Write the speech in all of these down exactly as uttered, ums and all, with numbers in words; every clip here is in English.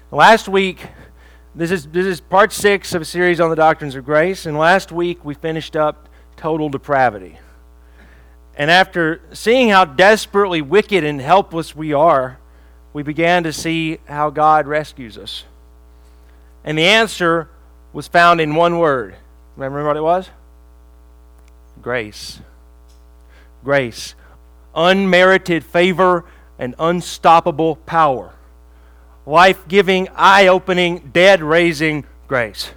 Last week, this is this is part six of a series on the doctrines of grace, and last week we finished up total depravity. And after seeing how desperately wicked and helpless we are, we began to see how God rescues us. And the answer was found in one word. Remember what it was? Grace. Grace. Unmerited favor and unstoppable power. Life-giving, eye-opening, dead-raising grace.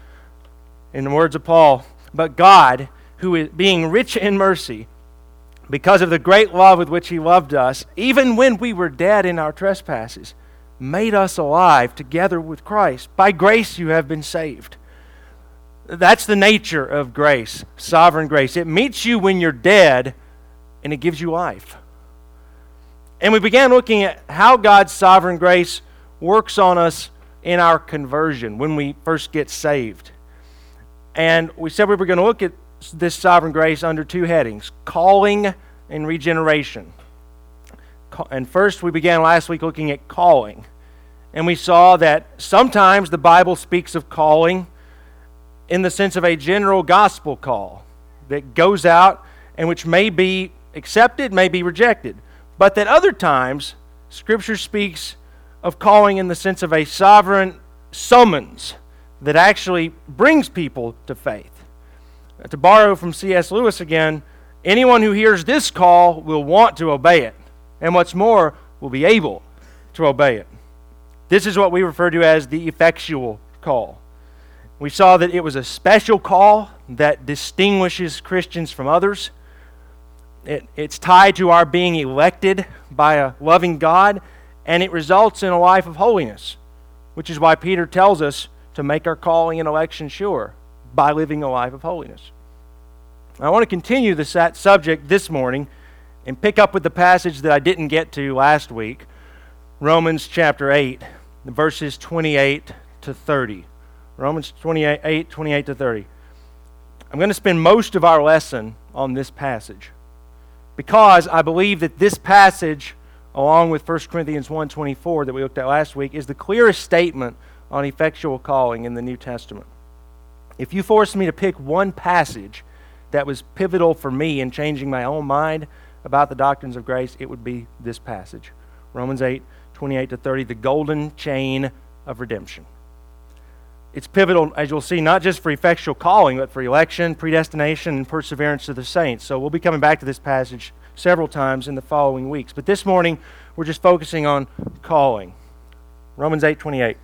In the words of Paul, but God, who is being rich in mercy, because of the great love with which He loved us, even when we were dead in our trespasses, made us alive together with Christ. By grace you have been saved. That's the nature of grace, sovereign grace. It meets you when you're dead, and it gives you life. And we began looking at how God's sovereign grace works on us in our conversion when we first get saved. And we said we were going to look at this sovereign grace under two headings, calling and regeneration. And first we began last week looking at calling. And we saw that sometimes the Bible speaks of calling in the sense of a general gospel call that goes out and which may be accepted, may be rejected. But that other times Scripture speaks of calling in the sense of a sovereign summons that actually brings people to faith. To borrow from C S Lewis again, anyone who hears this call will want to obey it, and what's more, will be able to obey it. This is what we refer to as the effectual call. We saw that it was a special call that distinguishes Christians from others. It, it's tied to our being elected by a loving God, and it results in a life of holiness, which is why Peter tells us to make our calling and election sure by living a life of holiness. I want to continue this subject this morning and pick up with the passage that I didn't get to last week, Romans chapter eight, verses twenty-eight to thirty. Romans twenty-eight, twenty-eight to thirty. I'm going to spend most of our lesson on this passage because I believe that this passage, along with First Corinthians one twenty-four that we looked at last week, is the clearest statement on effectual calling in the New Testament. If you forced me to pick one passage that was pivotal for me in changing my own mind about the doctrines of grace, it would be this passage. Romans eight, twenty-eight to thirty, the golden chain of redemption. It's pivotal, as you'll see, not just for effectual calling, but for election, predestination, and perseverance of the saints. So we'll be coming back to this passage several times in the following weeks. But this morning, we're just focusing on calling. Romans eight, twenty-eight.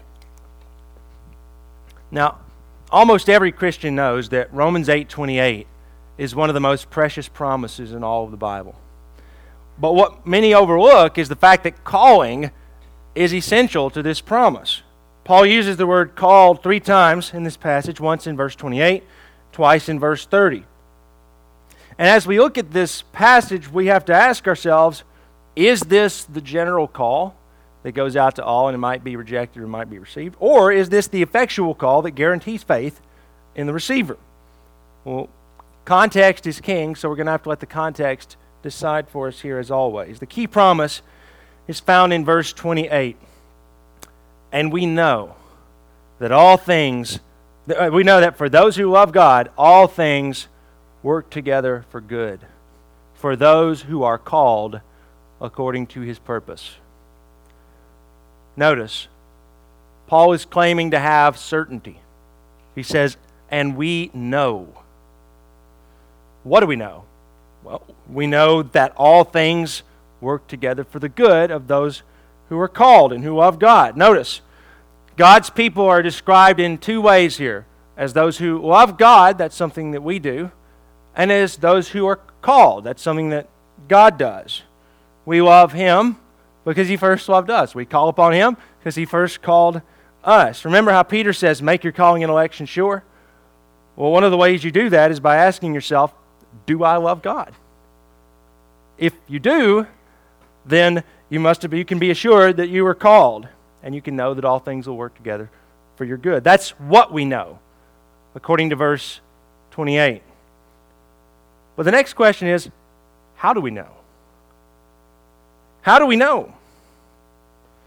Now, almost every Christian knows that Romans eight, twenty-eight is one of the most precious promises in all of the Bible. But what many overlook is the fact that calling is essential to this promise. Paul uses the word called three times in this passage, once in verse twenty-eight, twice in verse thirty. And as we look at this passage, we have to ask ourselves, is this the general call that goes out to all and it might be rejected or might be received? Or is this the effectual call that guarantees faith in the receiver? Well, context is king, so we're going to have to let the context decide for us here as always. The key promise is found in verse twenty-eight. And we know that all things, we know that for those who love God, all things work together for good, for those who are called according to His purpose. Notice, Paul is claiming to have certainty. He says, and we know. What do we know? Well, we know that all things work together for the good of those who are called and who love God. Notice, God's people are described in two ways here. As those who love God, that's something that we do, and as those who are called, that's something that God does. We love Him because He first loved us. We call upon Him because He first called us. Remember how Peter says, make your calling and election sure? Well, one of the ways you do that is by asking yourself, do I love God? If you do, then you must you can be assured that you are called, and you can know that all things will work together for your good. That's what we know, according to verse twenty-eight. But the next question is, how do we know? How do we know?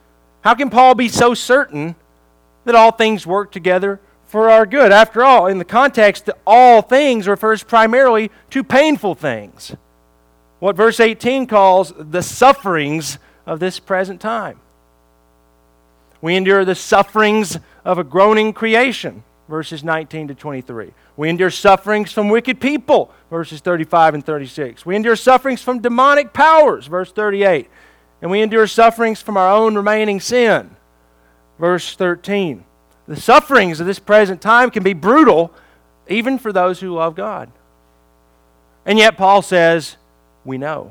How can Paul be so certain that all things work together for our good? After all, in the context, all things refers primarily to painful things. What verse eighteen calls the sufferings of this present time. We endure the sufferings of a groaning creation, verses nineteen to twenty-three. We endure sufferings from wicked people, verses thirty-five and thirty-six. We endure sufferings from demonic powers, verse thirty-eight. And we endure sufferings from our own remaining sin, verse thirteen. The sufferings of this present time can be brutal, even for those who love God. And yet Paul says, we know.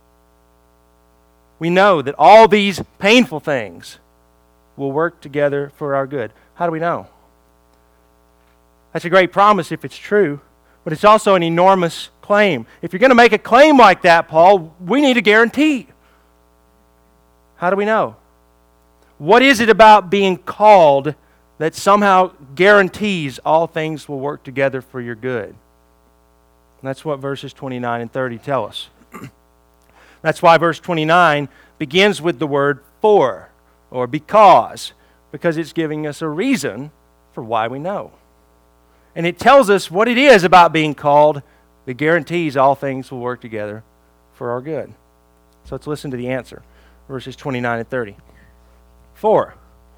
We know that all these painful things will work together for our good. How do we know? That's a great promise if it's true, but it's also an enormous claim. If you're going to make a claim like that, Paul, we need a guarantee. How do we know? What is it about being called that somehow guarantees all things will work together for your good? And that's what verses twenty-nine and thirty tell us. That's why verse twenty-nine begins with the word for, or because, because it's giving us a reason for why we know. And it tells us what it is about being called that guarantees all things will work together for our good. So let's listen to the answer. Verses twenty-nine and thirty. For,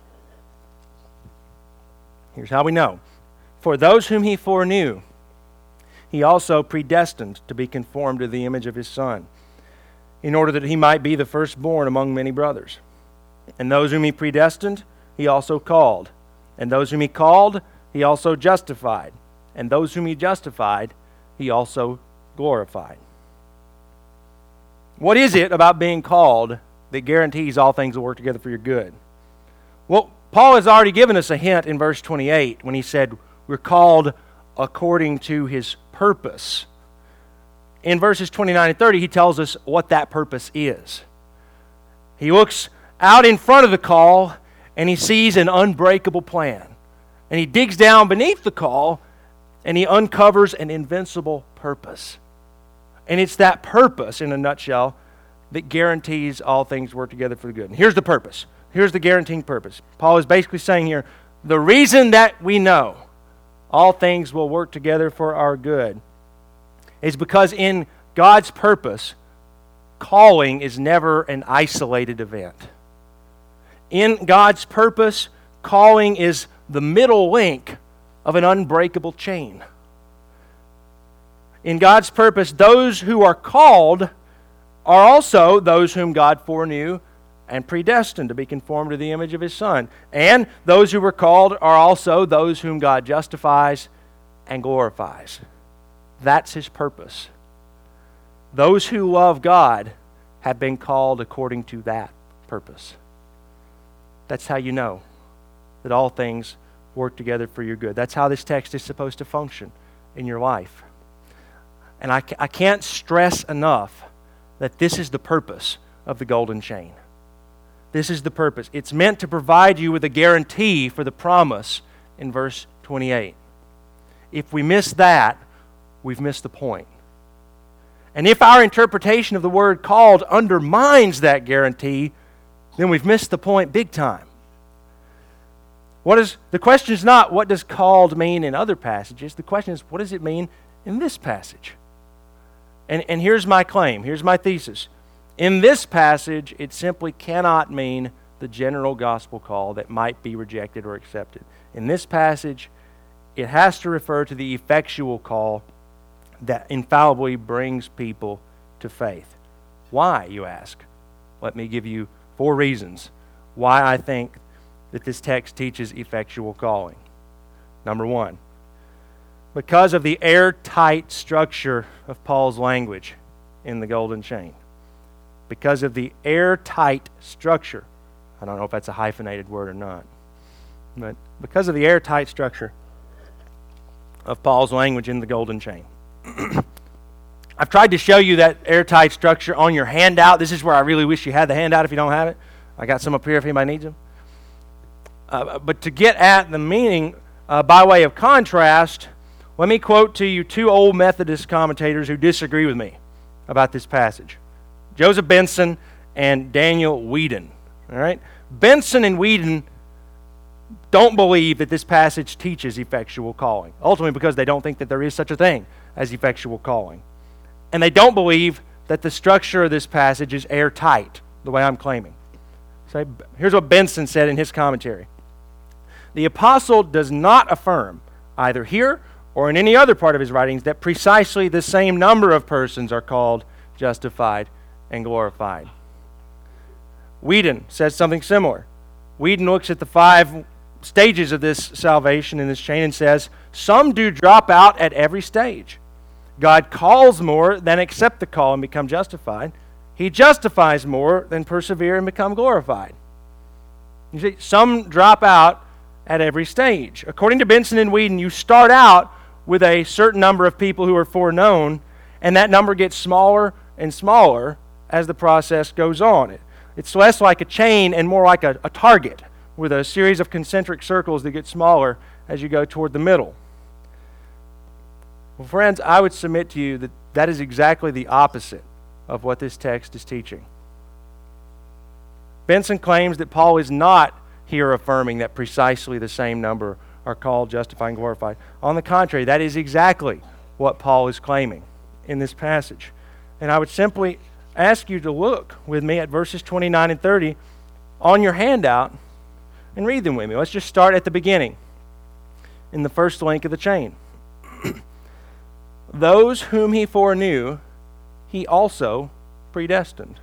here's how we know. For those whom he foreknew, he also predestined to be conformed to the image of his Son, in order that he might be the firstborn among many brothers. And those whom he predestined, he also called. And those whom he called, he also justified. And those whom he justified, he also glorified. What is it about being called that guarantees all things will work together for your good? Well, Paul has already given us a hint in verse twenty-eight when he said we're called according to his purpose. In verses twenty-nine and thirty, he tells us what that purpose is. He looks out in front of the call and he sees an unbreakable plan. And he digs down beneath the call and he uncovers an invincible purpose. And it's that purpose, in a nutshell, that guarantees all things work together for the good. And here's the purpose. Here's the guaranteeing purpose. Paul is basically saying here, the reason that we know all things will work together for our good is because in God's purpose, calling is never an isolated event. In God's purpose, calling is the middle link of an unbreakable chain. In God's purpose, those who are called are also those whom God foreknew and predestined to be conformed to the image of his Son. And those who were called are also those whom God justifies and glorifies. That's his purpose. Those who love God have been called according to that purpose. That's how you know that all things work together for your good. That's how this text is supposed to function in your life. And I, I can't stress enough that this is the purpose of the golden chain. This is the purpose. It's meant to provide you with a guarantee for the promise in verse twenty-eight. If we miss that, we've missed the point. And if our interpretation of the word called undermines that guarantee, then we've missed the point big time. What is, the question is not what does called mean in other passages. The question is what does it mean in this passage? And, and here's my claim. Here's my thesis. In this passage, it simply cannot mean the general gospel call that might be rejected or accepted. In this passage, it has to refer to the effectual call that infallibly brings people to faith. Why, you ask? Let me give you four reasons why I think that this text teaches effectual calling. Number one, because of the airtight structure of Paul's language in the golden chain. Because of the airtight structure. I don't know if that's a hyphenated word or not. But because of the airtight structure of Paul's language in the golden chain. I've tried to show you that airtight structure on your handout. This is where I really wish you had the handout if you don't have it. I got some up here if anybody needs them. Uh, but to get at the meaning, uh, by way of contrast, let me quote to you two old Methodist commentators who disagree with me about this passage. Joseph Benson and Daniel Whedon. All right? Benson and Whedon don't believe that this passage teaches effectual calling, ultimately because they don't think that there is such a thing as effectual calling. And they don't believe that the structure of this passage is airtight, the way I'm claiming. So here's what Benson said in his commentary. The apostle does not affirm, either here or in any other part of his writings, that precisely the same number of persons are called, justified, and glorified. Whedon says something similar. Whedon looks at the five stages of this salvation in this chain and says, some do drop out at every stage. God calls more than accept the call and become justified. He justifies more than persevere and become glorified. You see, some drop out at every stage. According to Benson and Whedon, you start out with a certain number of people who are foreknown, and that number gets smaller and smaller as the process goes on. It, it's less like a chain and more like a, a target with a series of concentric circles that get smaller as you go toward the middle. Well, friends, I would submit to you that that is exactly the opposite of what this text is teaching. Benson claims that Paul is not here affirming that precisely the same number are called, justified, and glorified. On the contrary, that is exactly what Paul is claiming in this passage. And I would simply ask you to look with me at verses twenty-nine and thirty on your handout and read them with me. Let's just start at the beginning, in the first link of the chain. Those whom he foreknew, he also predestined.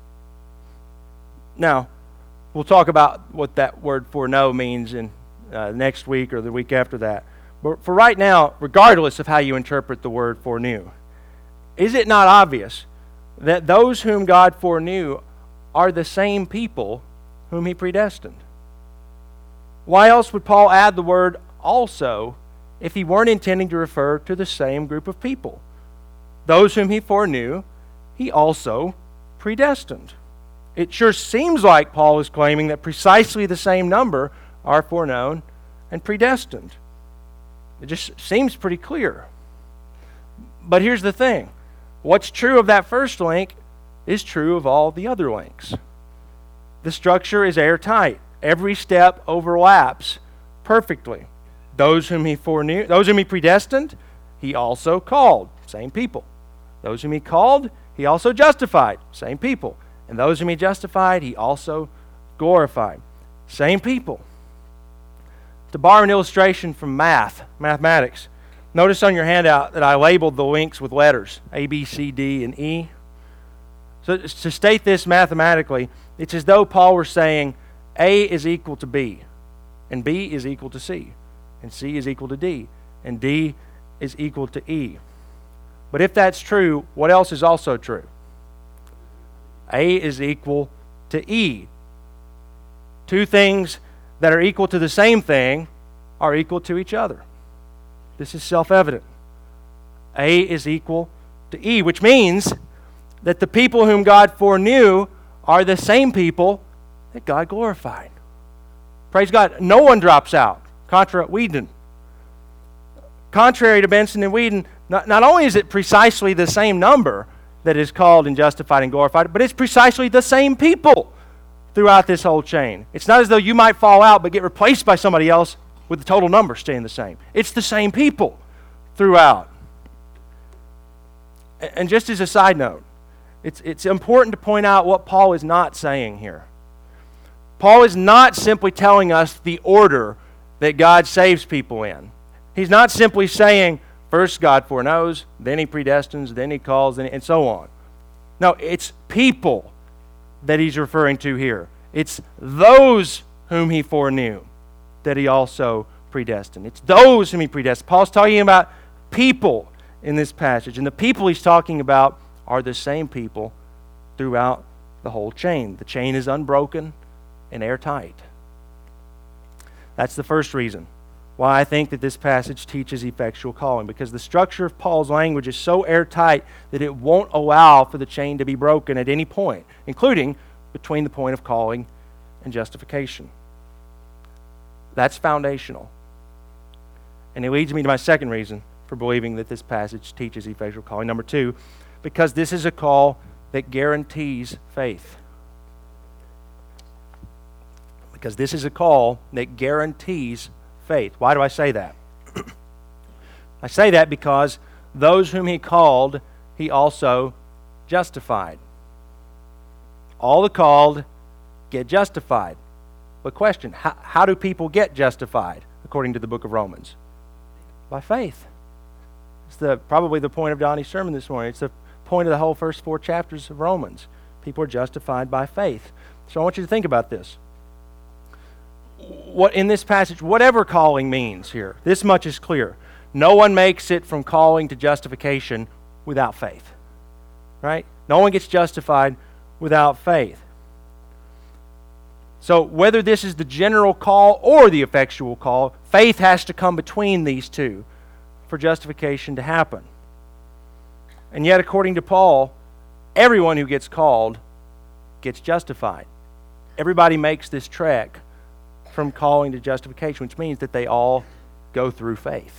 Now, we'll talk about what that word foreknow means in uh, next week or the week after that. But for right now, regardless of how you interpret the word foreknew, is it not obvious that those whom God foreknew are the same people whom he predestined? Why else would Paul add the word also if he weren't intending to refer to the same group of people? Those whom he foreknew, he also predestined. It sure seems like Paul is claiming that precisely the same number are foreknown and predestined. It just seems pretty clear. But here's the thing. What's true of that first link is true of all the other links. The structure is airtight. Every step overlaps perfectly. Those whom he foreknew, those whom he predestined, he also called. Same people. Those whom he called, he also justified. Same people. And those whom he justified, he also glorified. Same people. To borrow an illustration from math, mathematics, notice on your handout that I labeled the links with letters, A, B, C, D, and E. So to state this mathematically, it's as though Paul were saying A is equal to B, and B is equal to C, and C is equal to D, and D is equal to E. But if that's true, what else is also true? A is equal to E. Two things that are equal to the same thing are equal to each other. This is self-evident. A is equal to E, which means that the people whom God foreknew are the same people that God glorified. Praise God. No one drops out, contra Whedon. Contrary to Benson and Whedon, not, not only is it precisely the same number that is called and justified and glorified, but it's precisely the same people throughout this whole chain. It's not as though you might fall out but get replaced by somebody else with the total number staying the same. It's the same people throughout. And just as a side note, it's, it's important to point out what Paul is not saying here. Paul is not simply telling us the order that God saves people in. He's not simply saying, first God foreknows, then he predestines, then he calls, and so on. No, it's people that he's referring to here. It's those whom he foreknew that he also predestined. It's those whom he predestined. Paul's talking about people in this passage, and the people he's talking about are the same people throughout the whole chain. The chain is unbroken and airtight. That's the first reason why I think that this passage teaches effectual calling, because the structure of Paul's language is so airtight that it won't allow for the chain to be broken at any point, including between the point of calling and justification. That's foundational. And it leads me to my second reason for believing that this passage teaches effectual calling. Number two, because this is a call that guarantees faith. Because this is a call that guarantees faith. Why do I say that? I say that because those whom he called, he also justified. All the called get justified. But question, how, how do people get justified according to the book of Romans? By faith. It's the probably the point of Donnie's sermon this morning. It's the point of the whole first four chapters of Romans. People are justified by faith. So I want you to think about this. What in this passage, whatever calling means here, this much is clear. No one makes it from calling to justification without faith. Right? No one gets justified without faith. So whether this is the general call or the effectual call, faith has to come between these two for justification to happen. And yet, according to Paul, everyone who gets called gets justified. Everybody makes this trek from calling to justification, which means that they all go through faith.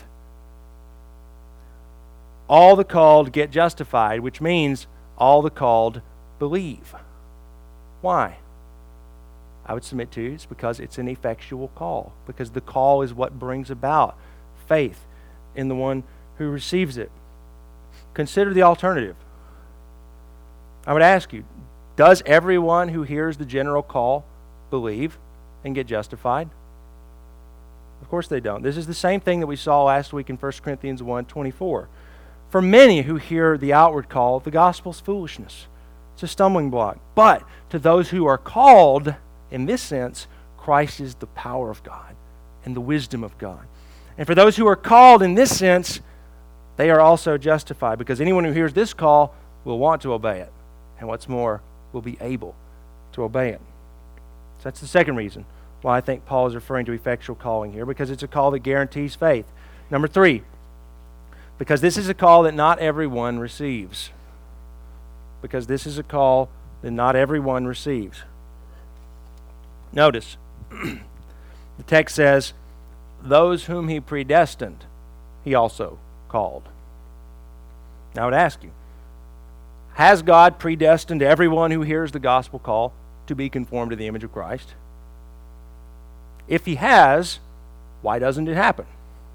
All the called get justified, which means all the called believe. Why? I would submit to you it's because it's an effectual call. Because the call is what brings about faith in the one who receives it. Consider the alternative. I would ask you, does everyone who hears the general call believe and get justified? Of course they don't. This is the same thing that we saw last week in First Corinthians one twenty-four. For many who hear the outward call, the gospel's foolishness. It's a stumbling block. But to those who are called, in this sense, Christ is the power of God and the wisdom of God. And for those who are called in this sense, they are also justified, because anyone who hears this call will want to obey it. And what's more, will be able to obey it. So that's the second reason why I think Paul is referring to effectual calling here, because it's a call that guarantees faith. Number three, because this is a call that not everyone receives. Because this is a call that not everyone receives. Notice, the text says, those whom he predestined, he also called. Now I would ask you, has God predestined everyone who hears the gospel call to be conformed to the image of Christ? If he has, why doesn't it happen?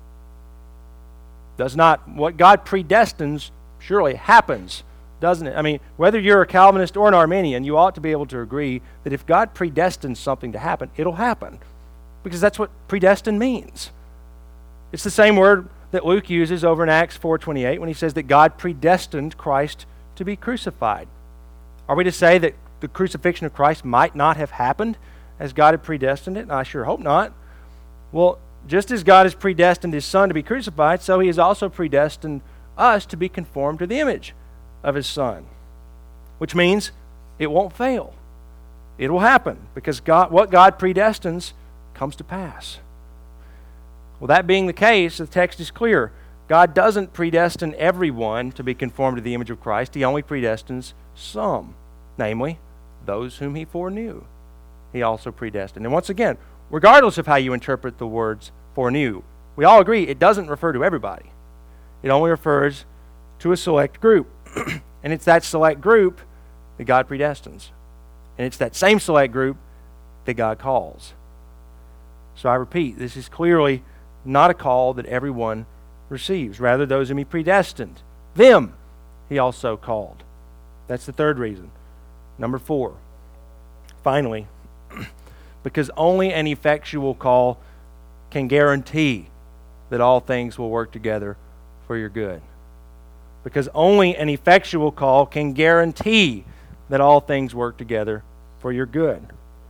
Does not, what God predestines surely happens, doesn't it? I mean, whether you're a Calvinist or an Arminian, you ought to be able to agree that if God predestines something to happen, it'll happen. Because that's what predestined means. It's the same word that Luke uses over in Acts four twenty-eight when he says that God predestined Christ to be crucified. Are we to say that the crucifixion of Christ might not have happened as God had predestined it? I sure hope not. Well, just as God has predestined His Son to be crucified, so He has also predestined us to be conformed to the image of His Son. Which means it won't fail. It will happen because God, what God predestines comes to pass. Well, that being the case, the text is clear. God doesn't predestine everyone to be conformed to the image of Christ. He only predestines some, namely, those whom He foreknew. He also predestined. And once again, regardless of how you interpret the words foreknew, we all agree it doesn't refer to everybody. It only refers to a select group. And it's that select group that God predestines. And it's that same select group that God calls. So I repeat, this is clearly not a call that everyone receives. Rather, those whom He predestined, them He also called. That's the third reason. Number four, finally, because only an effectual call can guarantee that all things will work together for your good. Because only an effectual call can guarantee that all things work together for your good.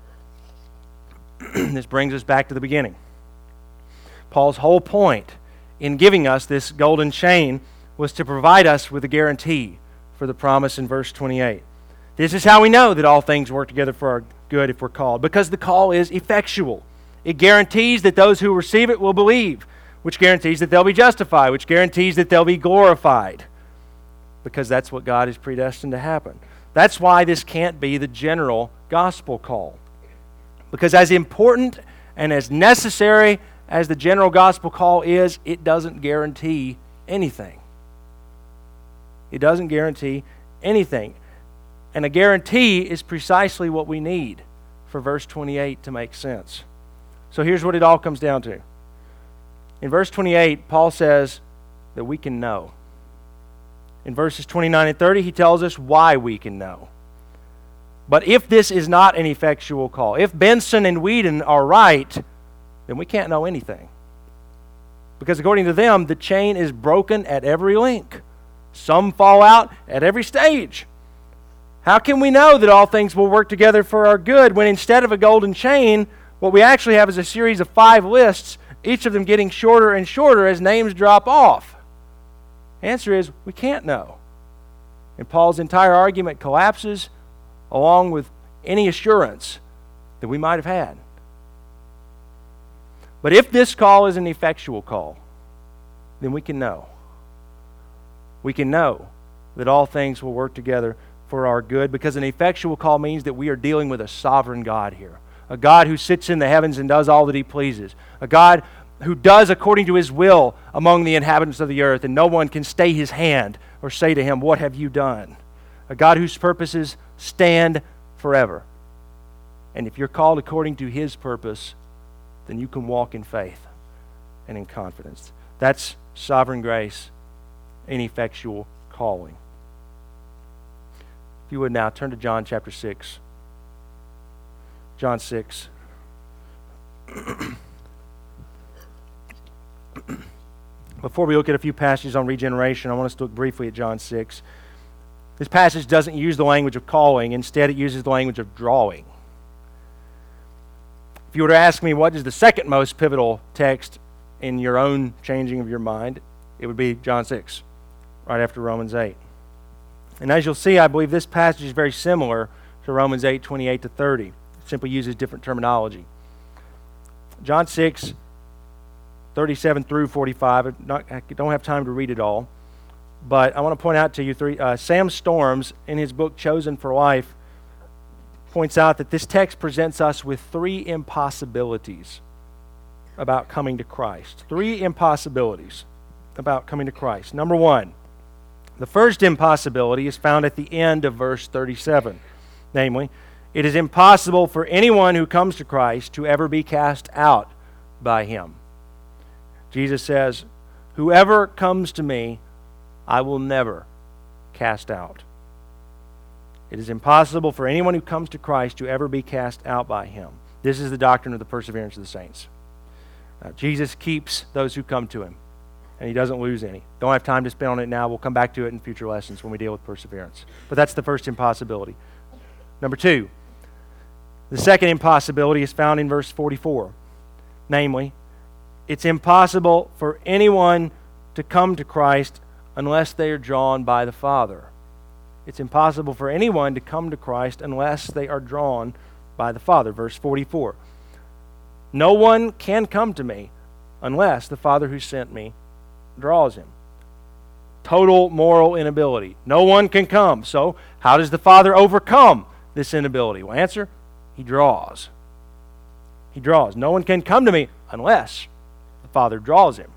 This brings us back to the beginning. Paul's whole point in giving us this golden chain was to provide us with a guarantee for the promise in verse twenty-eight. This is how we know that all things work together for our good if we're called, because the call is effectual. It guarantees that those who receive it will believe, which guarantees that they'll be justified, which guarantees that they'll be glorified, because that's what God has predestined to happen. That's why this can't be the general gospel call. Because as important and as necessary as the general gospel call is, it doesn't guarantee anything. It doesn't guarantee anything. And a guarantee is precisely what we need for verse twenty-eight to make sense. So here's what it all comes down to. In verse twenty-eight, Paul says that we can know. In verses twenty-nine and thirty, he tells us why we can know. But if this is not an effectual call, if Benson and Whedon are right, then we can't know anything. Because according to them, the chain is broken at every link. Some fall out at every stage. How can we know that all things will work together for our good when instead of a golden chain, what we actually have is a series of five lists, each of them getting shorter and shorter as names drop off? The answer is we can't know. And Paul's entire argument collapses along with any assurance that we might have had. But if this call is an effectual call, then we can know. We can know that all things will work together for our good, because an effectual call means that we are dealing with a sovereign God here. A God who sits in the heavens and does all that He pleases. A God who does according to His will among the inhabitants of the earth, and no one can stay His hand or say to Him, "What have you done?" A God whose purposes stand forever. And if you're called according to His purpose, then you can walk in faith and in confidence. That's sovereign grace and effectual calling. If you would now turn to John chapter six. John six. Before we look at a few passages on regeneration, I want us to look briefly at John six. This passage doesn't use the language of calling. Instead, it uses the language of drawing. If you were to ask me what is the second most pivotal text in your own changing of your mind, it would be John six, right after Romans eight. And as you'll see, I believe this passage is very similar to Romans eight, twenty-eight to thirty. It simply uses different terminology. John six, thirty-seven through forty-five. I, not, I don't have time to read it all. But I want to point out to you three. Uh, Sam Storms, in his book Chosen for Life, points out that this text presents us with three impossibilities about coming to Christ. Three impossibilities about coming to Christ. Number one, the first impossibility is found at the end of verse thirty-seven. Namely, it is impossible for anyone who comes to Christ to ever be cast out by Him. Jesus says, "Whoever comes to me, I will never cast out." It is impossible for anyone who comes to Christ to ever be cast out by Him. This is the doctrine of the perseverance of the saints. Uh, Jesus keeps those who come to Him, and He doesn't lose any. Don't have time to spend on it now. We'll come back to it in future lessons when we deal with perseverance. But that's the first impossibility. Number two, the second impossibility is found in verse forty-four. Namely, it's impossible for anyone to come to Christ unless they are drawn by the Father. It's impossible for anyone to come to Christ unless they are drawn by the Father. Verse forty-four. No one can come to me unless the Father who sent me draws him. Total moral inability. No one can come. So how does the Father overcome this inability? Well, answer, He draws. He draws. No one can come to me unless the Father draws him.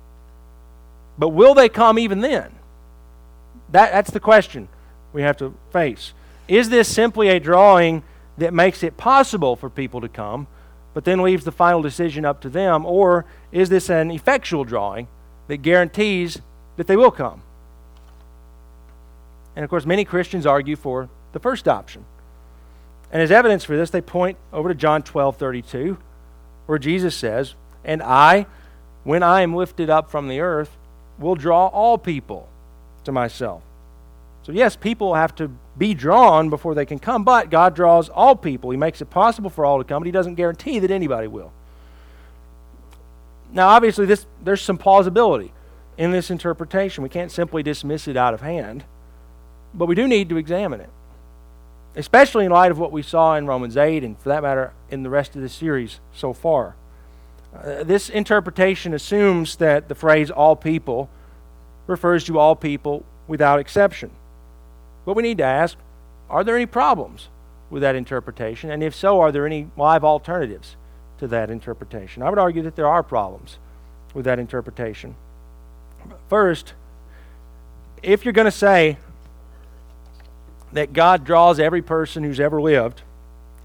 But will they come even then? That, that's the question we have to face. Is this simply a drawing that makes it possible for people to come, but then leaves the final decision up to them? Or is this an effectual drawing that guarantees that they will come? And of course, many Christians argue for the first option. And as evidence for this, they point over to John twelve thirty-two, where Jesus says, "And I, when I am lifted up from the earth, will draw all people to myself." So yes, people have to be drawn before they can come, but God draws all people. He makes it possible for all to come, but He doesn't guarantee that anybody will. Now, obviously, this there's some plausibility in this interpretation. We can't simply dismiss it out of hand, but we do need to examine it, especially in light of what we saw in Romans eight, and for that matter, in the rest of the series so far. Uh, this interpretation assumes that the phrase "all people" refers to all people without exception. But we need to ask, are there any problems with that interpretation? And if so, are there any live alternatives to that interpretation? I would argue that there are problems with that interpretation. First, if you're going to say that God draws every person who's ever lived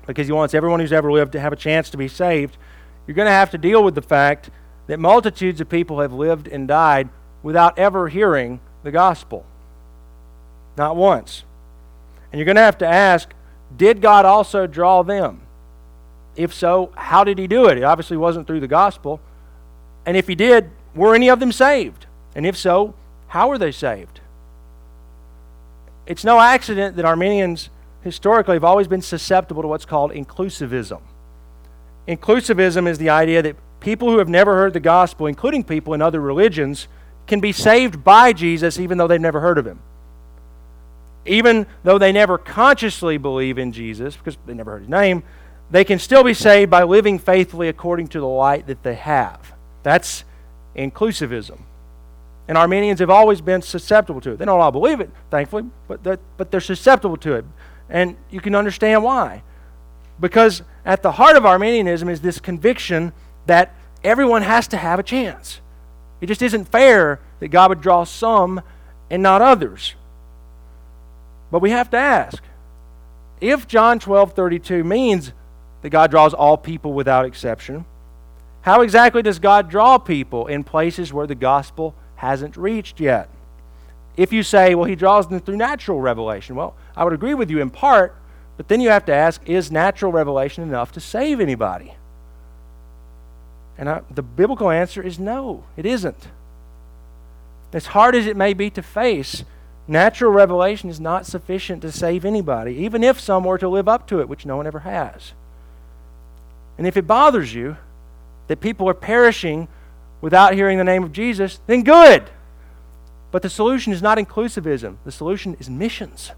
because he wants everyone who's ever lived to have a chance to be saved, you're going to have to deal with the fact that multitudes of people have lived and died without ever hearing the gospel. Not once. And you're going to have to ask, did God also draw them? If so, how did he do it? It obviously wasn't through the gospel. And if he did, were any of them saved? And if so, how were they saved? It's no accident that Arminians historically have always been susceptible to what's called inclusivism. Inclusivism is the idea that people who have never heard the gospel, including people in other religions, can be saved by Jesus even though they've never heard of him. Even though they never consciously believe in Jesus, because they never heard his name, they can still be saved by living faithfully according to the light that they have. That's inclusivism. And Armenians have always been susceptible to it. They don't all believe it, thankfully, but they're, but they're susceptible to it. And you can understand why. Because at the heart of Arminianism is this conviction that everyone has to have a chance. It just isn't fair that God would draw some and not others. But we have to ask, if John twelve thirty-two means that God draws all people without exception, how exactly does God draw people in places where the gospel hasn't reached yet? If you say, well, he draws them through natural revelation, well, I would agree with you in part, but then you have to ask, is natural revelation enough to save anybody? And I, the biblical answer is no, it isn't. As hard as it may be to face, natural revelation is not sufficient to save anybody, even if some were to live up to it, which no one ever has. And if it bothers you that people are perishing without hearing the name of Jesus, then good. But the solution is not inclusivism. The solution is missions.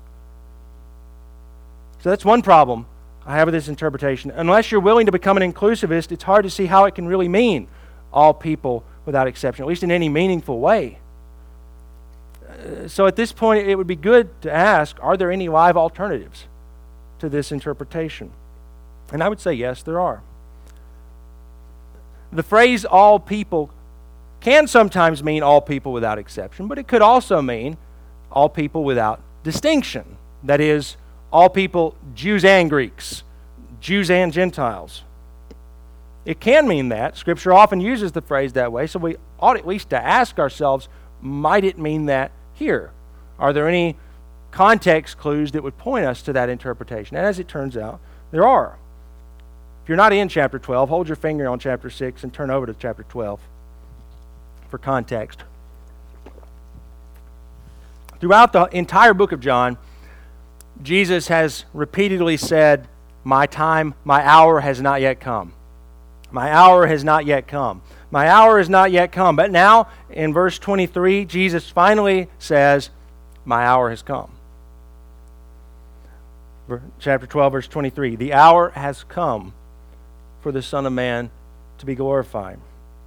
So that's one problem I have with this interpretation. Unless you're willing to become an inclusivist, it's hard to see how it can really mean all people without exception, at least in any meaningful way. Uh, so at this point, it would be good to ask, are there any live alternatives to this interpretation? And I would say yes, there are. The phrase all people can sometimes mean all people without exception, but it could also mean all people without distinction. That is, all people, Jews and Greeks, Jews and Gentiles. It can mean that. Scripture often uses the phrase that way, so we ought at least to ask ourselves, might it mean that here? Are there any context clues that would point us to that interpretation? And as it turns out, there are. If you're not in chapter twelve, hold your finger on chapter six and turn over to chapter twelve for context. Throughout the entire book of John, Jesus has repeatedly said, my time, my hour has not yet come. My hour has not yet come. My hour has not yet come. But now, in verse twenty-three, Jesus finally says, my hour has come. Chapter twelve, verse twenty-three, the hour has come for the Son of Man to be glorified.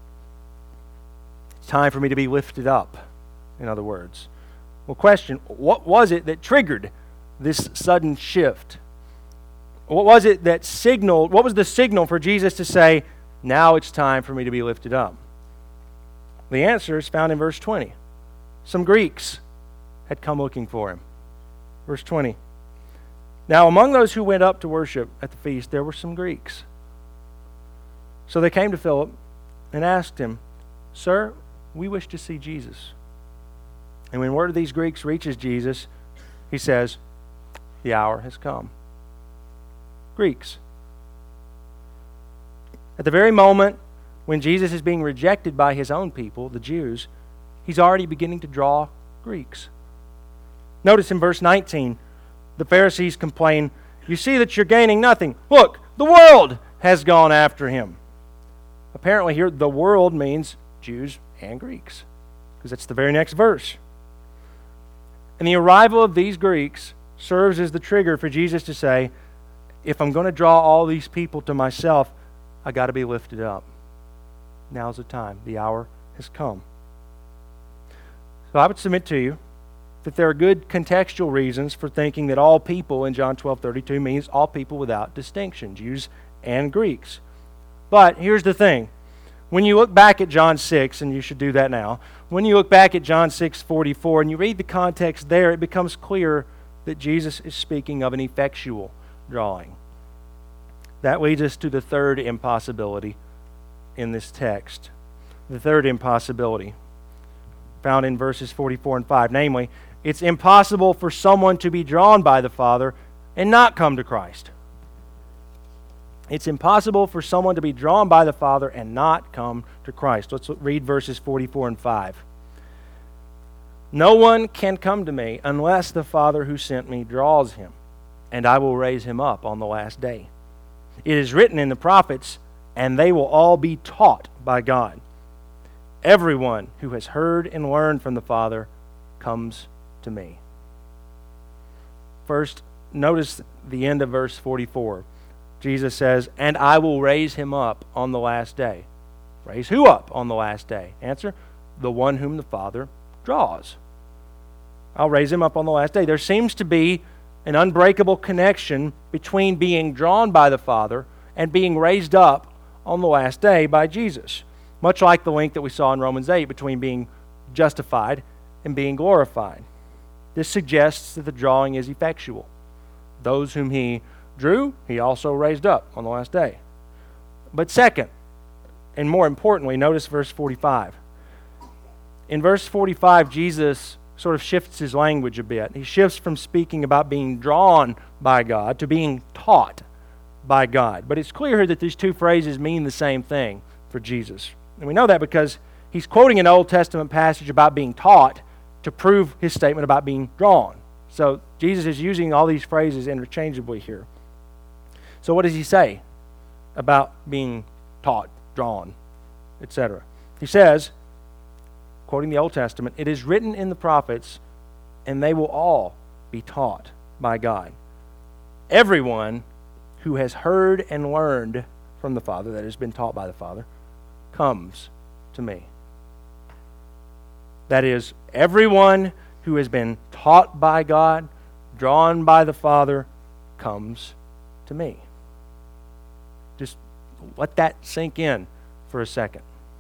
It's time for me to be lifted up, in other words. Well, question, what was it that triggered this sudden shift? What was it that signaled, what was the signal for Jesus to say, now it's time for me to be lifted up? The answer is found in verse twenty. Some Greeks had come looking for him. Verse twenty. Now among those who went up to worship at the feast, there were some Greeks. So they came to Philip and asked him, Sir, we wish to see Jesus. And when word of these Greeks reaches Jesus, he says, the hour has come. Greeks. At the very moment when Jesus is being rejected by his own people, the Jews, he's already beginning to draw Greeks. Notice in verse nineteen, the Pharisees complain, you see that you're gaining nothing. Look, the world has gone after him. Apparently here, the world means Jews and Greeks, because that's the very next verse. And the arrival of these Greeks serves as the trigger for Jesus to say, if I'm going to draw all these people to myself, I got to be lifted up. Now's the time. The hour has come. So I would submit to you that there are good contextual reasons for thinking that all people in John twelve thirty-two means all people without distinction, Jews and Greeks. But here's the thing. When you look back at John six, and you should do that now, when you look back at John six forty-four and you read the context there, it becomes clear that Jesus is speaking of an effectual drawing. That leads us to the third impossibility in this text. The third impossibility found in verses forty-four and five. Namely, it's impossible for someone to be drawn by the Father and not come to Christ. It's impossible for someone to be drawn by the Father and not come to Christ. Let's read verses forty-four and five. No one can come to me unless the Father who sent me draws him, and I will raise him up on the last day. It is written in the prophets, and they will all be taught by God. Everyone who has heard and learned from the Father comes to me. First, notice the end of verse forty-four. Jesus says, and I will raise him up on the last day. Raise who up on the last day? Answer, the one whom the Father draws. I'll raise him up on the last day. There seems to be an unbreakable connection between being drawn by the Father and being raised up on the last day by Jesus. Much like the link that we saw in Romans eight between being justified and being glorified. This suggests that the drawing is effectual. Those whom he drew, he also raised up on the last day. But second, and more importantly, notice verse forty-five. In verse forty-five, Jesus sort of shifts his language a bit. He shifts from speaking about being drawn by God to being taught by God. But it's clear here that these two phrases mean the same thing for Jesus. And we know that because he's quoting an Old Testament passage about being taught to prove his statement about being drawn. So Jesus is using all these phrases interchangeably here. So what does he say about being taught, drawn, et cetera? He says, quoting the Old Testament, it is written in the prophets, and they will all be taught by God. Everyone who has heard and learned from the Father, that has been taught by the Father, comes to me. That is, everyone who has been taught by God, drawn by the Father, comes to me. Just let that sink in for a second.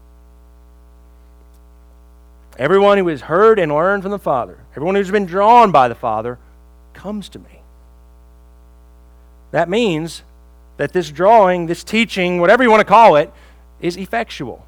Everyone who has heard and learned from the Father, everyone who's been drawn by the Father, comes to me. That means that this drawing, this teaching, whatever you want to call it, is effectual.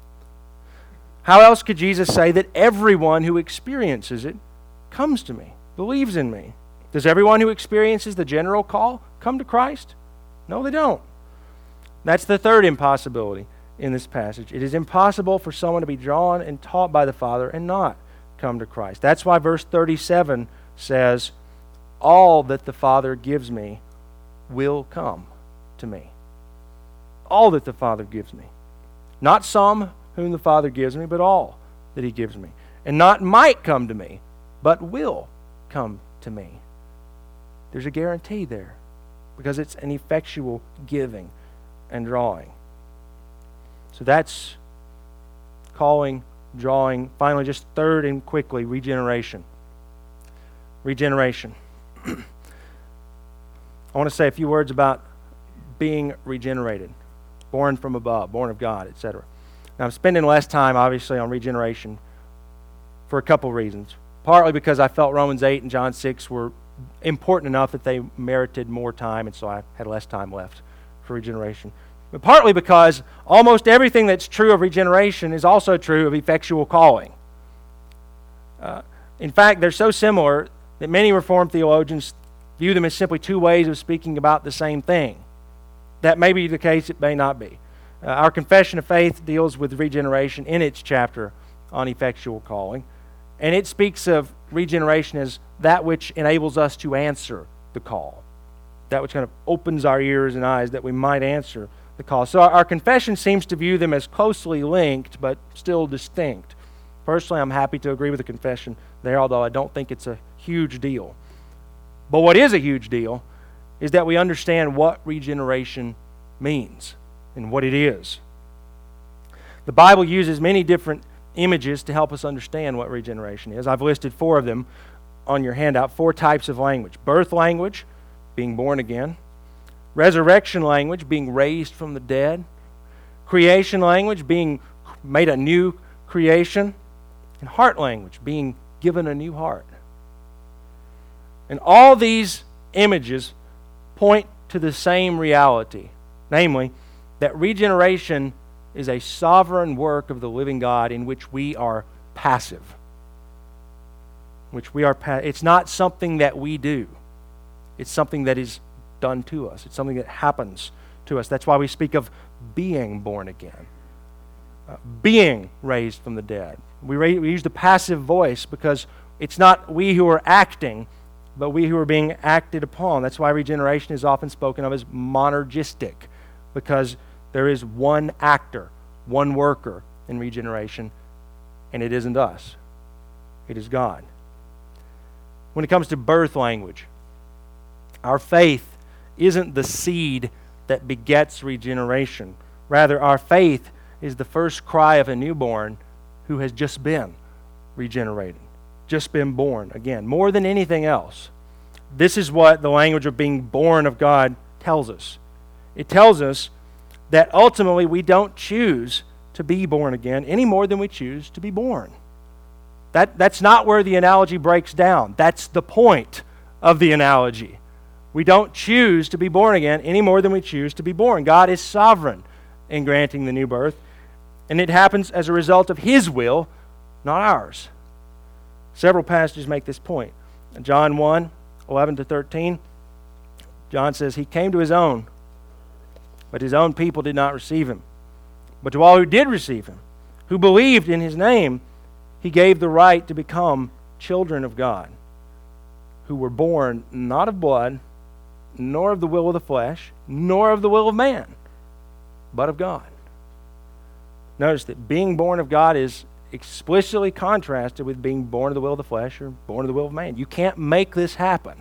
How else could Jesus say that everyone who experiences it comes to me, believes in me? Does everyone who experiences the general call come to Christ? No, they don't. That's the third impossibility in this passage. It is impossible for someone to be drawn and taught by the Father and not come to Christ. That's why verse thirty-seven says, all that the Father gives me will come to me. All that the Father gives me. Not some whom the Father gives me, but all that he gives me. And not might come to me, but will come to me. There's a guarantee there because it's an effectual giving and drawing. So that's calling, drawing. Finally, just third and quickly, regeneration. Regeneration. I want to say a few words about being regenerated, born from above, born of God, et cetera. Now, I'm spending less time, obviously, on regeneration for a couple reasons. Partly because I felt Romans eight and John six were important enough that they merited more time, and so I had less time left for regeneration. But partly because almost everything that's true of regeneration is also true of effectual calling. Uh, in fact, they're so similar that many Reformed theologians view them as simply two ways of speaking about the same thing. That may be the case, it may not be. Uh, our Confession of Faith deals with regeneration in its chapter on effectual calling, and it speaks of regeneration as that which enables us to answer the call, that which kind of opens our ears and eyes that we might answer the call. So our, our confession seems to view them as closely linked, but still distinct. Personally, I'm happy to agree with the confession there, although I don't think it's a huge deal. But what is a huge deal is that we understand what regeneration means and what it is. The Bible uses many different images to help us understand what regeneration is. I've listed four of them on your handout, four types of language. Birth language, being born again. Resurrection language, being raised from the dead. Creation language, being made a new creation. And heart language, being given a new heart. And all these images point to the same reality Namely, that regeneration is a sovereign work of the living God in which we are passive. Which we are pa- it's not something that we do. It's something that is done to us. It's something that happens to us. That's why we speak of being born again. Uh, being raised from the dead. We, ra- we use the passive voice because it's not we who are acting, but we who are being acted upon. That's why regeneration is often spoken of as monergistic, because there is one actor, one worker in regeneration, and it isn't us. It is God. When it comes to birth language, our faith isn't the seed that begets regeneration. Rather, our faith is the first cry of a newborn who has just been regenerated, just been born again. More than anything else, this is what the language of being born of God tells us. It tells us that ultimately we don't choose to be born again any more than we choose to be born. That, that's not where the analogy breaks down. That's the point of the analogy. We don't choose to be born again any more than we choose to be born. God is sovereign in granting the new birth, and it happens as a result of His will, not ours. Several passages make this point. In John one, eleven to thirteen, John says, He came to His own, but His own people did not receive Him. But to all who did receive Him, who believed in His name, He gave the right to become children of God, who were born not of blood, nor of the will of the flesh, nor of the will of man, but of God. Notice that being born of God is explicitly contrasted with being born of the will of the flesh or born of the will of man. You can't make this happen.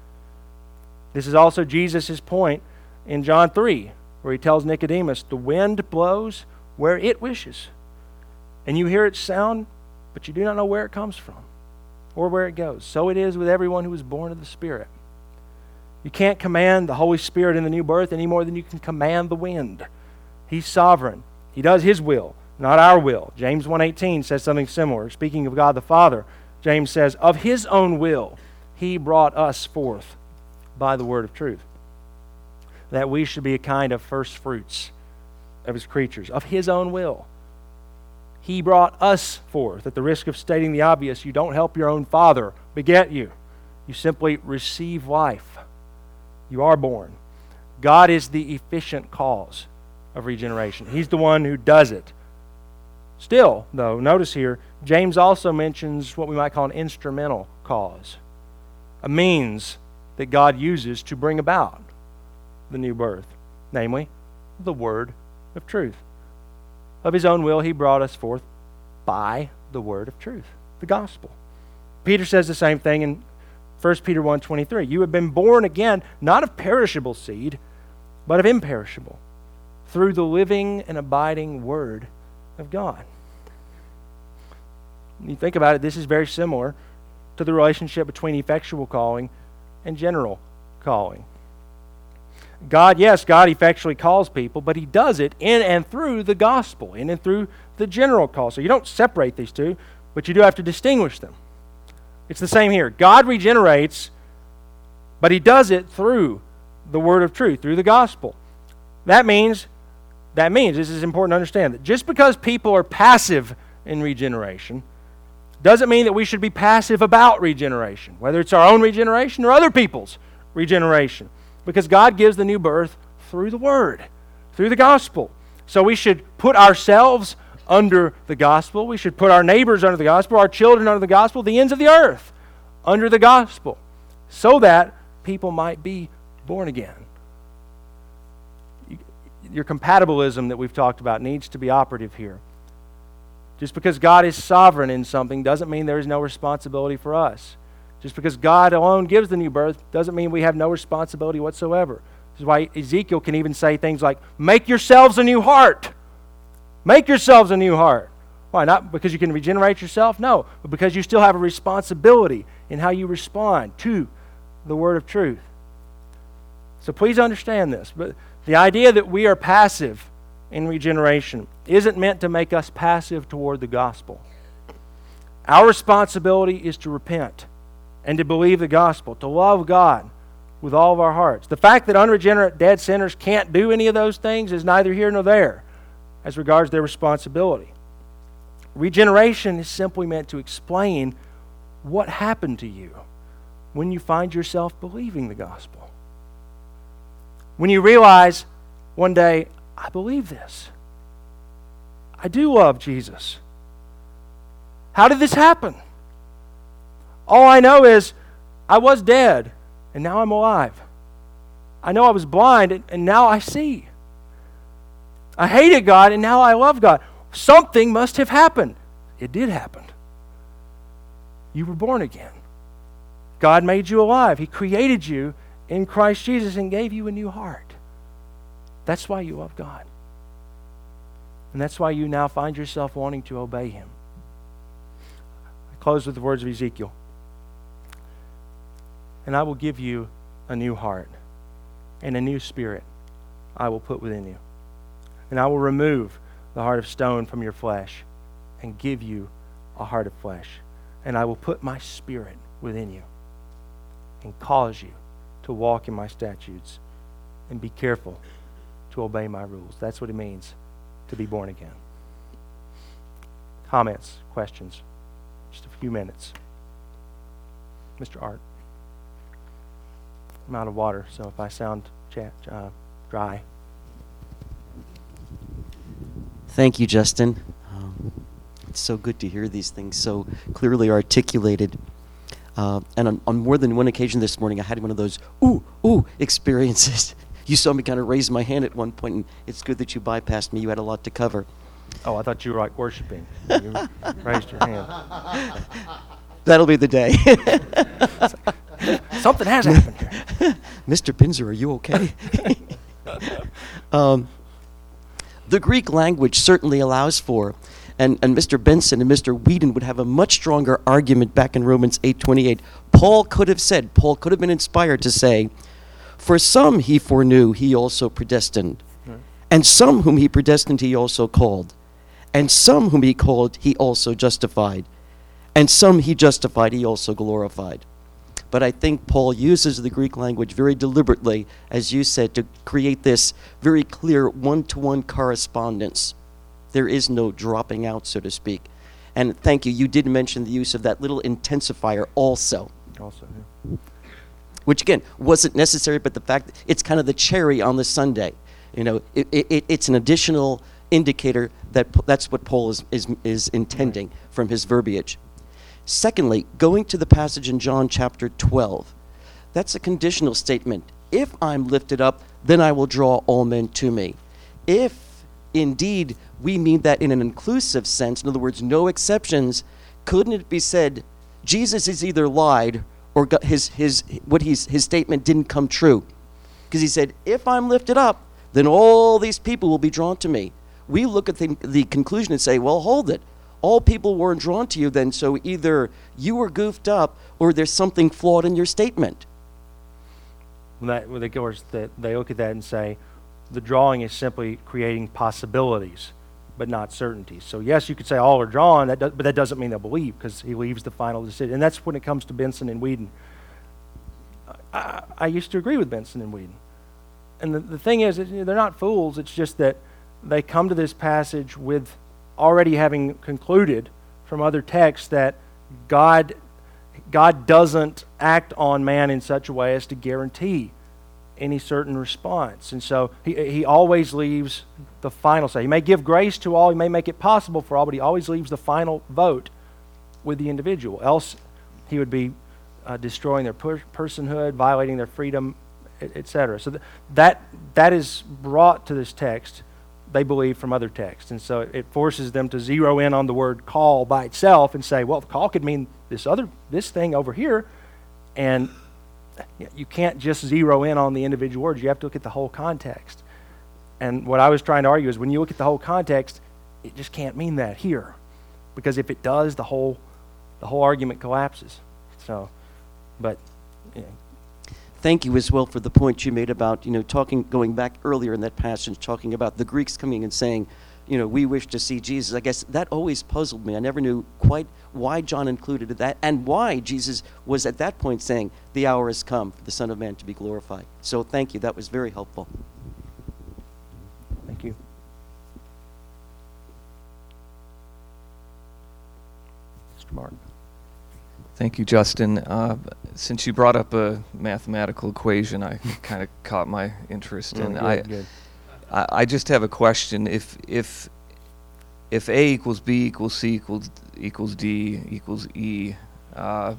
This is also Jesus' point in John three, where He tells Nicodemus, the wind blows where it wishes, and you hear its sound, but you do not know where it comes from or where it goes. So it is with everyone who is born of the Spirit. You can't command the Holy Spirit in the new birth any more than you can command the wind. He's sovereign. He does His will, not our will. James one eighteen says something similar. Speaking of God the Father, James says, of His own will He brought us forth by the word of truth, that we should be a kind of first fruits of His creatures. Of His own will He brought us forth. At the risk of stating the obvious, you don't help your own father beget you. You simply receive life. You are born. God is the efficient cause of regeneration. He's the one who does it. Still, though, notice here, James also mentions what we might call an instrumental cause, a means that God uses to bring about the new birth, namely, the word of truth. Of His own will He brought us forth by the word of truth, the gospel. Peter says the same thing in First Peter one twenty-three. You have been born again, not of perishable seed, but of imperishable, through the living and abiding word of God. When you think about it, this is very similar to the relationship between effectual calling and general calling. God, yes, God effectually calls people, but He does it in and through the gospel, in and through the general call. So you don't separate these two, but you do have to distinguish them. It's the same here. God regenerates, but He does it through the word of truth, through the gospel. That means, that means, this is important to understand, that just because people are passive in regeneration doesn't mean that we should be passive about regeneration, whether it's our own regeneration or other people's regeneration. Because God gives the new birth through the Word, through the gospel. So we should put ourselves under the gospel. We should put our neighbors under the gospel, our children under the gospel, the ends of the earth under the gospel, so that people might be born again. Your compatibilism that we've talked about needs to be operative here. Just because God is sovereign in something doesn't mean there is no responsibility for us. Just because God alone gives the new birth doesn't mean we have no responsibility whatsoever. This is why Ezekiel can even say things like, make yourselves a new heart. Make yourselves a new heart. Why? Not because you can regenerate yourself? No, but because you still have a responsibility in how you respond to the word of truth. So please understand this. But the idea that we are passive in regeneration isn't meant to make us passive toward the gospel. Our responsibility is to repent and to believe the gospel, to love God with all of our hearts. The fact that unregenerate dead sinners can't do any of those things is neither here nor there as regards their responsibility. Regeneration is simply meant to explain what happened to you when you find yourself believing the gospel. When you realize one day, I believe this. I do love Jesus. How did this happen? All I know is I was dead and now I'm alive. I know I was blind and now I see. I hated God and now I love God. Something must have happened. It did happen. You were born again. God made you alive. He created you in Christ Jesus and gave you a new heart. That's why you love God. And that's why you now find yourself wanting to obey Him. I close with the words of Ezekiel. And I will give you a new heart, and a new spirit I will put within you. And I will remove the heart of stone from your flesh and give you a heart of flesh. And I will put my spirit within you and cause you to walk in my statutes and be careful to obey my rules. That's what it means to be born again. Comments, questions? Just a few minutes. Mister Art. I'm out of water, so if I sound chat, uh, dry. Thank you, Justin. Um, it's so good to hear these things so clearly articulated. Uh, and on, on more than one occasion this morning, I had one of those ooh, ooh experiences. You saw me kind of raise my hand at one point, and it's good that you bypassed me. You had a lot to cover. Oh, I thought you were like worshiping. You raised your hand. That'll be the day. Something has happened here. Mister Pinzer, are you okay? um, the Greek language certainly allows for, and, and Mister Benson and Mister Whedon would have a much stronger argument back in Romans eight twenty-eight. Paul could have said, Paul could have been inspired to say, for some he foreknew, he also predestined. Right. And some whom he predestined, he also called. And some whom he called, he also justified. And some he justified, he also glorified. But I think Paul uses the Greek language very deliberately, as you said, to create this very clear one-to-one correspondence. There is no dropping out, so to speak. And thank you, you did mention the use of that little intensifier also. Also, yeah. Which again, wasn't necessary, but the fact that it's kind of the cherry on the sundae. You know, it, it, it's an additional indicator that that's what Paul is, is, is intending right. from his verbiage. Secondly, going to the passage in John chapter twelve, that's a conditional statement. If I'm lifted up, then I will draw all men to me. If indeed we mean that in an inclusive sense, in other words, no exceptions, couldn't it be said Jesus is either lied or got his his what he's his statement didn't come true? Because he said, if I'm lifted up, then all these people will be drawn to me. We look at the, the conclusion and say, well, hold it. All people weren't drawn to you then, so either you were goofed up or there's something flawed in your statement. That, well, of course, that they look at that and say, the drawing is simply creating possibilities, but not certainties. So yes, you could say all are drawn, that does, but that doesn't mean they'll believe, because he leaves the final decision. And that's when it comes to Benson and Whedon. I, I used to agree with Benson and Whedon. And the, the thing is, they're not fools. It's just that they come to this passage with already having concluded from other texts that God, God doesn't act on man in such a way as to guarantee any certain response. And so he, he always leaves the final say. He may give grace to all, he may make it possible for all, but he always leaves the final vote with the individual. Else he would be uh, destroying their per- personhood, violating their freedom, et cetera. So th- that that is brought to this text, they believe, from other texts. And so it forces them to zero in on the word call by itself and say, well, the call could mean this other, this thing over here. And you can't just zero in on the individual words. You have to look at the whole context. And what I was trying to argue is when you look at the whole context, it just can't mean that here. Because if it does, the whole the whole argument collapses. So, but, yeah. Thank you as well for the point you made about, you know, talking, going back earlier in that passage, talking about the Greeks coming and saying, you know, we wish to see Jesus. I guess that always puzzled me. I never knew quite why John included that and why Jesus was at that point saying, the hour has come for the Son of Man to be glorified. So thank you. That was very helpful. Thank you. Mister Martin. Thank you, Justin. Uh, since you brought up a mathematical equation, I kind of caught my interest in. Mm, good, I, good. I I just have a question. If if if A equals B equals C equals equals D equals E, uh,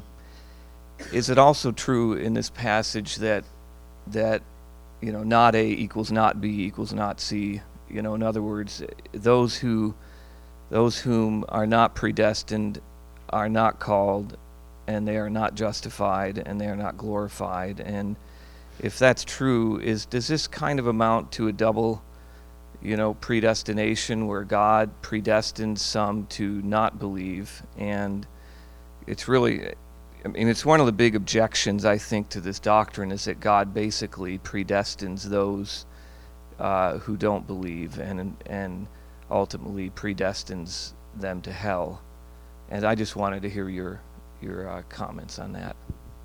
is it also true in this passage that that you know not A equals not B equals not C? You know, in other words, those who those whom are not predestined are not called, and they are not justified, and they are not glorified. And if that's true, is does this kind of amount to a double, you know, predestination where God predestined some to not believe? And it's really, I mean, it's one of the big objections, I think, to this doctrine is that God basically predestines those uh, who don't believe and and ultimately predestines them to hell. And I just wanted to hear your your uh, comments on that.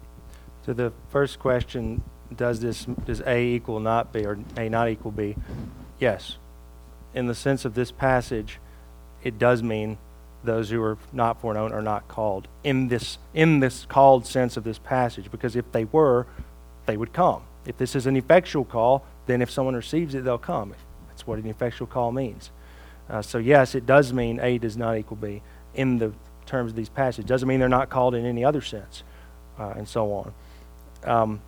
So the first question, does this does A equal not B or A not equal B? Yes. In the sense of this passage, it does mean those who are not foreknown are not called in this in this called sense of this passage, because if they were, they would come. If this is an effectual call, then if someone receives it, they'll come. That's what an effectual call means. Uh, so yes, it does mean A does not equal B in the terms of these passages. Doesn't mean they're not called in any other sense, uh, and so on. Um,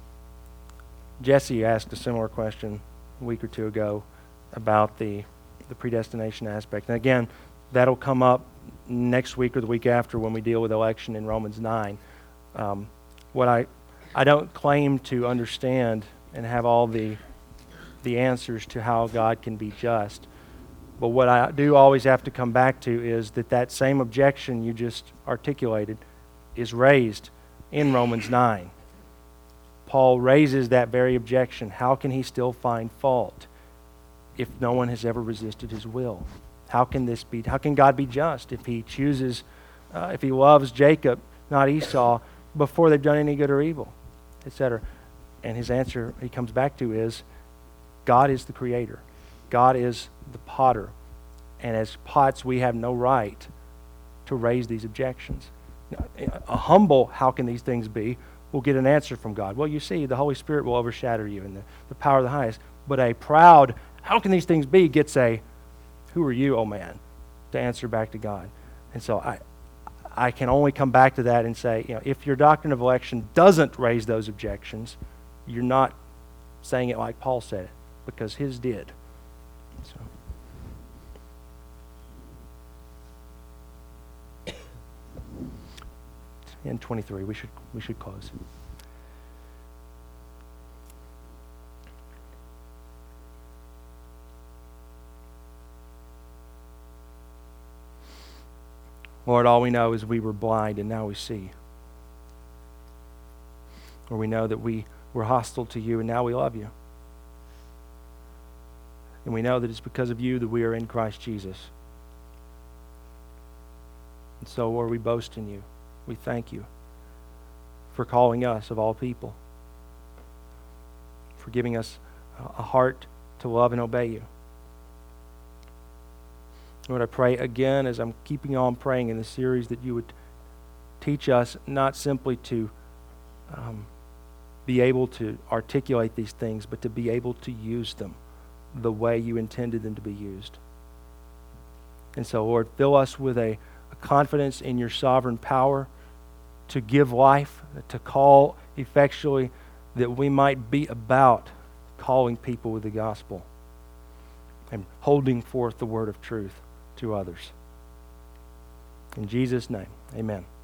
Jesse asked a similar question a week or two ago about the the predestination aspect. And again, that'll come up next week or the week after when we deal with election in Romans nine. Um, what I I don't claim to understand and have all the the answers to how God can be just. But what I do always have to come back to is that that same objection you just articulated is raised in Romans nine. Paul raises that very objection. How can he still find fault if no one has ever resisted his will? How can this be? How can God be just if he chooses, uh, if he loves Jacob, not Esau, before they've done any good or evil, et cetera? And his answer he comes back to is, God is the creator. God is the potter. And as pots, we have no right to raise these objections. A humble, how can these things be, will get an answer from God. Well, you see, the Holy Spirit will overshadow you in the, the power of the highest. But a proud, how can these things be, gets a, who are you, oh man, to answer back to God. And so I I can only come back to that and say, you know, if your doctrine of election doesn't raise those objections, you're not saying it like Paul said it, because his did. So. ten twenty-three, we should we should close. Lord, all we know is we were blind and now we see. Or we know that we were hostile to you and now we love you. And we know that it's because of you that we are in Christ Jesus. And so, Lord, we boast in you. We thank you for calling us, of all people, for giving us a heart to love and obey you. Lord, I pray again as I'm keeping on praying in the series that you would teach us not simply to um, be able to articulate these things, but to be able to use them the way you intended them to be used. And so, Lord, fill us with a, a confidence in your sovereign power to give life, to call effectually, that we might be about calling people with the gospel and holding forth the word of truth to others. In Jesus' name, amen.